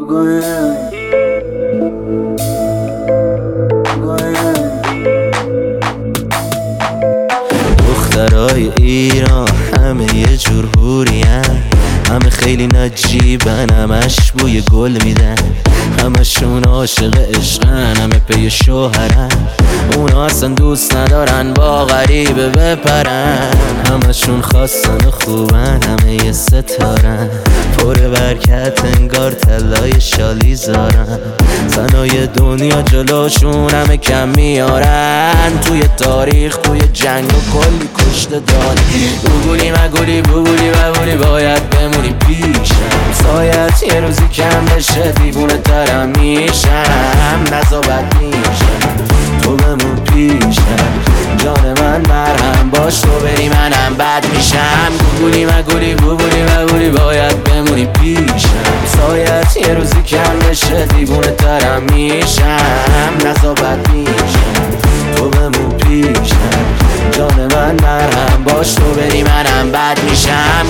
دخترای ایران همه یه جور حورین، همه خیلی نجیبن، همش بوی گل میدن، همشون عاشق عشقن، همه پی شوهرن، اونا اصلا دوست ندارن با غریبه بپرن، همشون خواستن و خوبن، همه یه ستارن، پر برکت انگار طلای شالی زارن، زنای دنیا جلوشون همه کم میارن، توی تاریخ توی جنگ و کلی کشته دارن. گوگولی مگولی بوبولی ببولی باید بمونی پیشم، سایت یه روزی کم بشه دیوونه ترم میشم، نزا بد میشم تو بمون پیشم، جان من مرهم باش تو بری منم بد میشم. گوگولی مگولی بوبولی ببولی باید بمونی پیشم، سایت یه روزی کم بشه دیوونه ترم میشم، نزا بد میشم تو بمون پیشم، جان من مرهم باش تو بری منم بد میشم.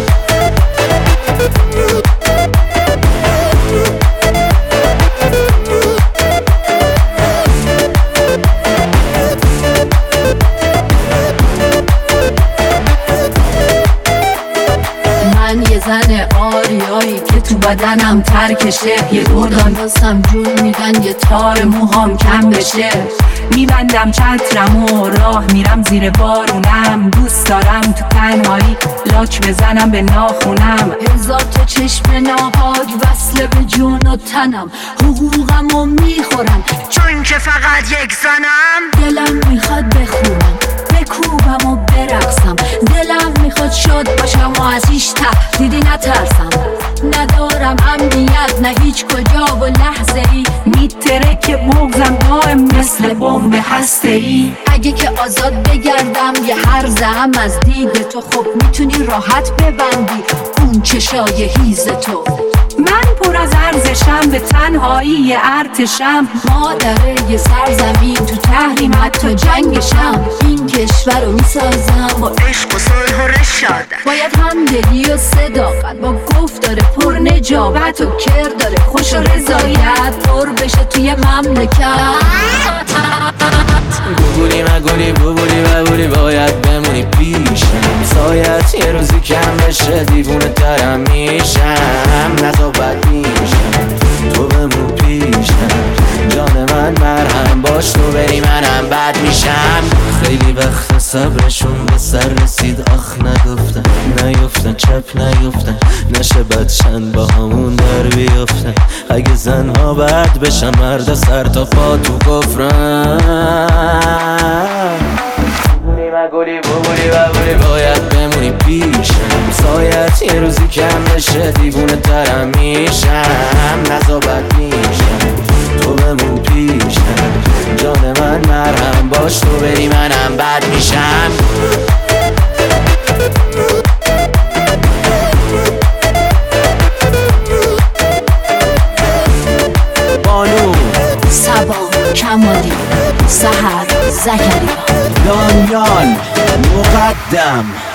من یه زن آریایی که تو بدنم ترکشه، یه گردان واسم جون میدن یه تار موهام کم بشه، میبندم چترم و راه میرم زیر بارونم، دوست دارم تو تنهایی لاک بزنم به ناخونم، هزار تا چشم ناپاک وصله به جون و تنم، حقوقم رو میخورم چون که فقط یک زنم، دلم میخواد بخونم بکوبم و برقصم، دلم میخواد شاد باشم و از هیچ تهدیدی نترسم، ندارم امنیت نه هیچ کجا و لحظه ای، میترکه مغزم دائم مثل بمب هسته‌ای، اگه که آزاد بگردم یه هرزه هم از دید تو، خب میتونی راحت ببندی اون چشای هیز تو، من پر از ارزشم به تنهایی ارتشم، مادر یه سرزمین تو تحریم حتی جنگشم، این کشور رو میسازم با عشق و صلح و رشادت، باید همدلی و صداقت با گفتار پر نجابت و کردار خوش و رضایت پر بشه توی مملکت. گوگولی مگولی بوبولی ببولی باید بمونی پیشم، سایت یه روزی کم بشه دیوونه ترم میشم، نزا بد میشم تو بمون پیشم، جان من مرهم باش تو بری منم بد میشم. خیلی وقت صبرشون به سر رسید، آخ نگفتن نیفتن چپ نیفتن، نشه بدشن با همون در بیفتن، اگه زنها بد بشن مرد سر تا پا تو کفرن. گوگولی مگولی بوبولی ببولی باید بمونی پیشم، سایت یه روزی کم بشه دیوونه ترم میشم، نزا بد میشم تو بمون پیشم، جان من مرهم باش تو بری منم بد میشم. بانو صبا کمالی سحر زکریا دانیال مقدم